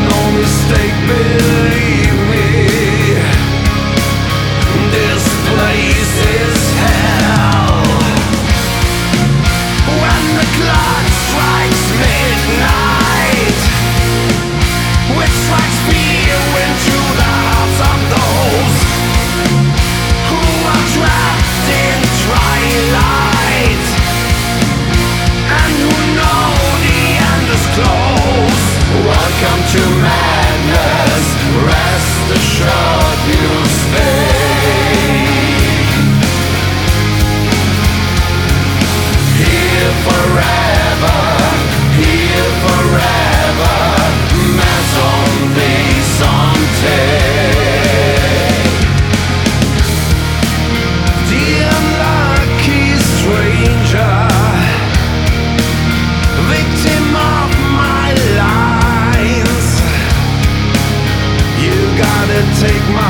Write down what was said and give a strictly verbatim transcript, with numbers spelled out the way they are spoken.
no mistake, believe me. This place is hell. When the clock strikes midnight, which strikes fear into the hearts of those who are trapped in twilight, and who know the end is close. Welcome to madness, rest assured you'll stay here forever, here forever, mais only someday. The unlucky stranger, victim of my lines, you gotta take my